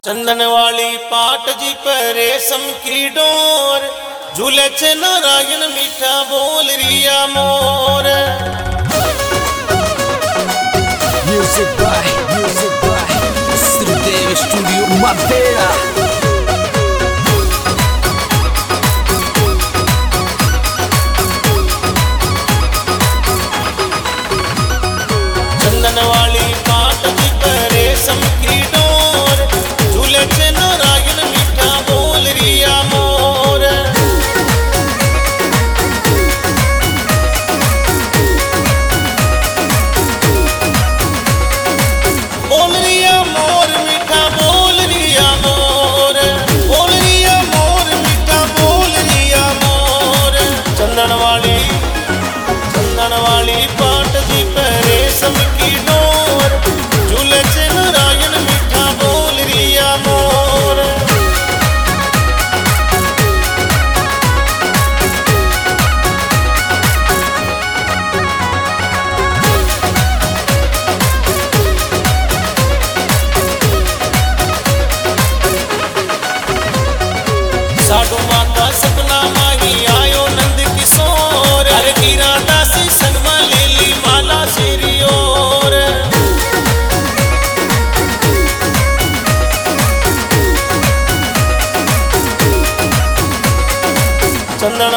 चंदन वाली पाट जी पर रेशम की डोर, झूले छे नारायण मीठा बोल रिया मोर। Music by Sridev Studio Madeira। चंदन वाली पाट जी पर रेशम की डोर, झूले छे नारायण मीठा बोल रिया मोर। बोल रिया मोर मीठा बोल रिया मोर, बोल रिया मोर मीठा बोल रिया मोर। चंदन वाली पाट जी पर रेशम की डोर, झूले छे नारायण मीठा बोल रिया मोर। साधु माता सपना माही आयो नंद किशोर, हर कीरा दासी संगमा लेली माला शेरी ओर। चंदन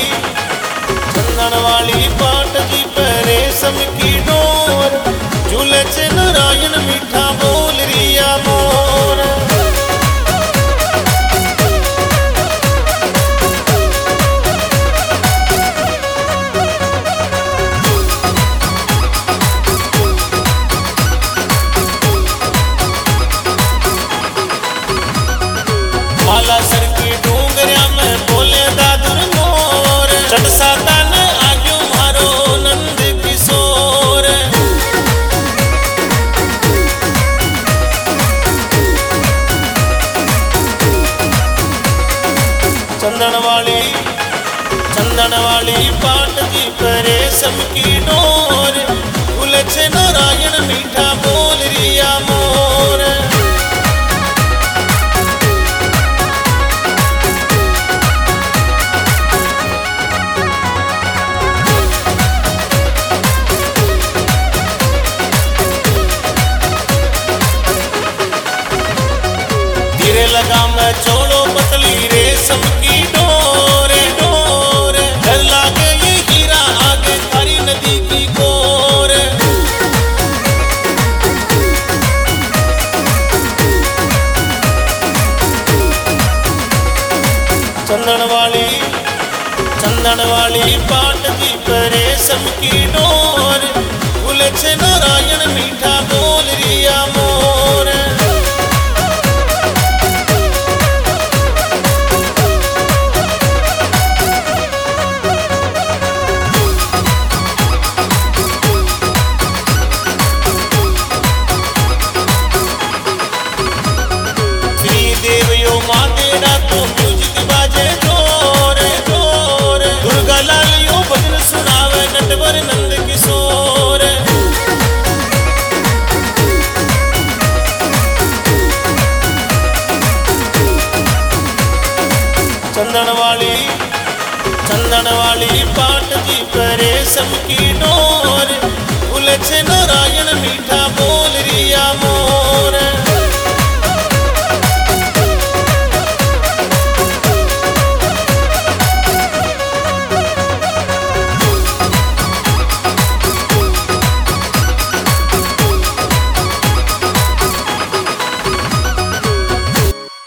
वाली पाट जी पर रेशम की डोर, झूले छे नारायण मीठा बोल रिया मोर। माला सर की डूंगरिया में बोले दादुर मोर, चट साता ने आग्यो मारो नंद किशोर। चंदन वाली पाट जी पर रेशम की डोर, झूले छे नारायण मीठा बोल रिया मोर। धीरे लगा मैं छोड़ो पतली रेशम की डोर, डोर डर लागे ये हीरा आगे खारी नदी की कोर। चंदन वाली पाट जी पर रेशम की डोर, झूले छे नारायण मीठा बोल रिया मोर। श्रीदेव यो मातेरा तो म्यूजिक बाजे जोर जोर, दुर्गा लाल यो भजन सुनावे नटवर नंद किशोर। चंदन वाली पाट जी पर रेशम की डोर, झूले छे नारायण मीठा